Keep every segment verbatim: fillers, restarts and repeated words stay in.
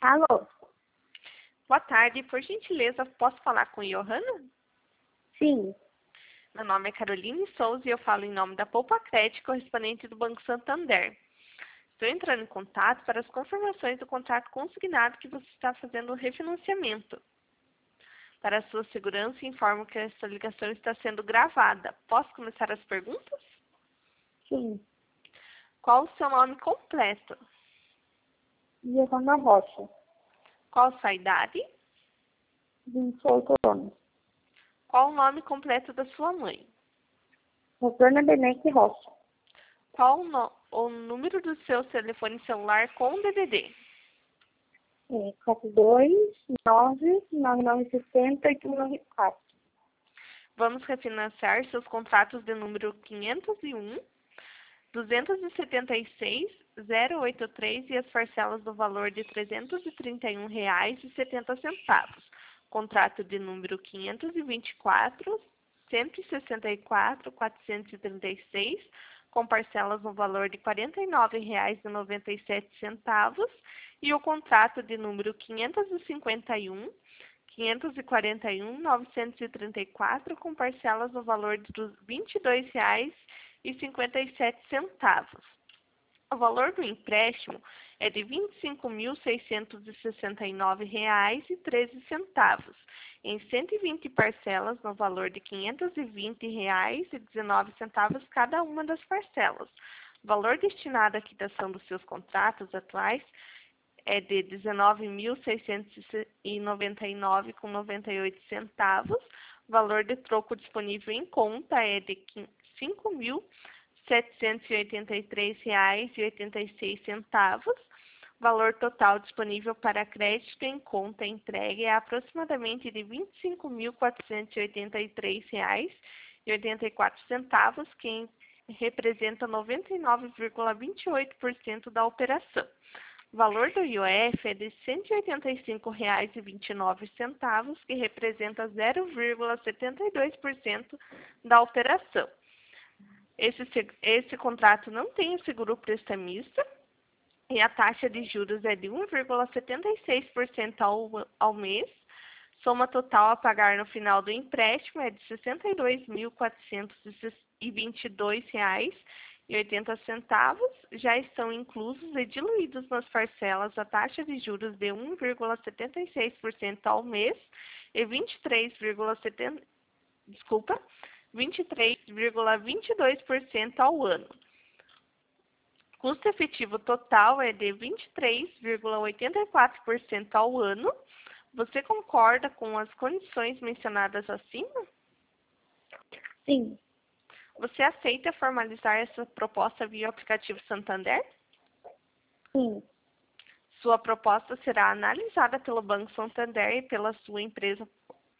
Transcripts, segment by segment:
Alô? Boa tarde, por gentileza, posso falar com Johanna? Sim. Meu nome é Caroline Souza e eu falo em nome da Poupa Crédito, correspondente do Banco Santander. Estou entrando em contato para as confirmações do contrato consignado que você está fazendo o refinanciamento. Para a sua segurança, informo que esta ligação está sendo gravada. Posso começar as perguntas? Sim. Qual o seu nome completo? Giovana Rocha, Qual sua idade? vinte e oito anos. Qual o nome completo da sua mãe? Rosana Beneque Rocha. Qual o, no- o número do seu telefone celular com D D D? É, quatro dois nove nove nove seis zero oito nove quatro. Vamos refinanciar seus contratos de número quinhentos e um, duzentos e setenta e seis, zero oitenta e três e as parcelas do valor de trezentos e trinta e um reais e setenta centavos. Contrato de número quinhentos e vinte e quatro, cento e sessenta e quatro, quatrocentos e trinta e seis, com parcelas no valor de quarenta e nove reais e noventa e sete centavos, e o contrato de número quinhentos e cinquenta e um, quinhentos e quarenta e um, novecentos e trinta e quatro, com parcelas no valor de vinte e dois reais e cinquenta e sete centavos. O valor do empréstimo é de vinte e cinco mil seiscentos e sessenta e nove reais e treze centavos, em cento e vinte parcelas no valor de quinhentos e vinte reais e dezenove centavos cada uma das parcelas. O valor destinado à quitação dos seus contratos atuais é de dezenove mil seiscentos e noventa e nove reais e noventa e oito centavos. O valor de troco disponível em conta é de cinco mil setecentos e oitenta e três reais e oitenta e seis centavos. O valor total disponível para crédito em conta entregue é aproximadamente de vinte e cinco mil quatrocentos e oitenta e três reais e oitenta e quatro centavos, que representa noventa e nove vírgula vinte e oito por cento da operação. O valor do I O F é de cento e oitenta e cinco reais e vinte e nove centavos, que representa zero vírgula setenta e dois por cento da operação. Esse, esse contrato não tem o seguro prestamista e a taxa de juros é de um vírgula setenta e seis por cento ao, ao mês. Soma total a pagar no final do empréstimo é de sessenta e dois mil quatrocentos e vinte e dois reais e oitenta centavos. Já estão inclusos e diluídos nas parcelas a taxa de juros de um vírgula setenta e seis por cento ao mês e vinte e três vírgula setenta por cento, desculpa, vinte e três vírgula vinte e dois por cento ao ano. Custo efetivo total é de vinte e três vírgula oitenta e quatro por cento ao ano. Você concorda com as condições mencionadas acima? Sim. Você aceita formalizar essa proposta via aplicativo Santander? Sim. Sua proposta será analisada pelo Banco Santander e pela sua empresa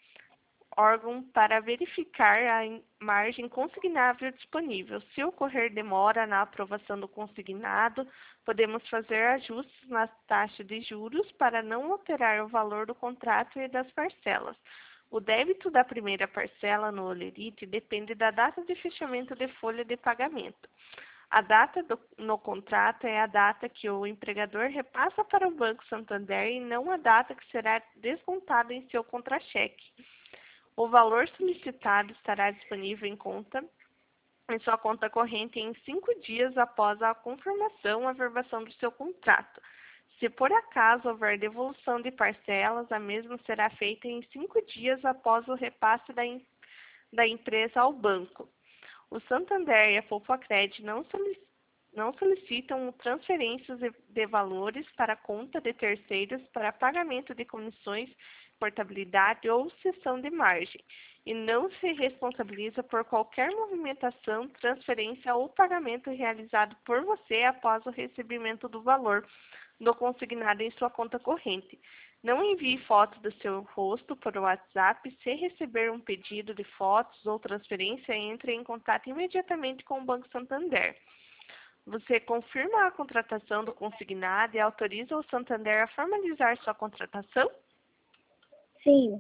órgão para verificar a margem consignável disponível. Se ocorrer demora na aprovação do consignado, podemos fazer ajustes na taxa de juros para não alterar o valor do contrato e das parcelas. O débito da primeira parcela no Olerite depende da data de fechamento de folha de pagamento. A data do, no contrato é a data que o empregador repassa para o Banco Santander e não a data que será descontada em seu contra-cheque. O valor solicitado estará disponível em conta, em sua conta corrente em cinco dias após a confirmação ou averbação do seu contrato. Se por acaso houver devolução de parcelas, a mesma será feita em cinco dias após o repasse da, em, da empresa ao banco. O Santander e a Poupa Crédito não, solic, não solicitam transferências de, de valores para conta de terceiros para pagamento de comissões, portabilidade ou cessão de margem, e não se responsabiliza por qualquer movimentação, transferência ou pagamento realizado por você após o recebimento do valor do consignado em sua conta corrente. Não envie foto do seu rosto por WhatsApp. Se receber um pedido de fotos ou transferência, entre em contato imediatamente com o Banco Santander. Você confirma a contratação do consignado e autoriza o Santander a formalizar sua contratação? Sim.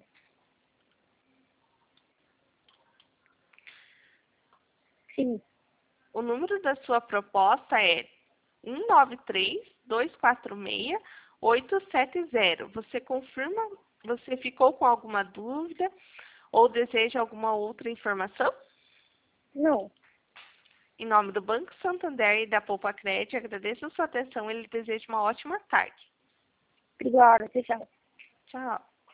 Sim. O número da sua proposta é um nove três, dois quatro seis, oito sete zero. Você confirma? Você ficou com alguma dúvida ou deseja alguma outra informação? Não. Em nome do Banco Santander e da Poupa Cred, agradeço a sua atenção e lhe desejo uma ótima tarde. Obrigada. Tchau. Tchau.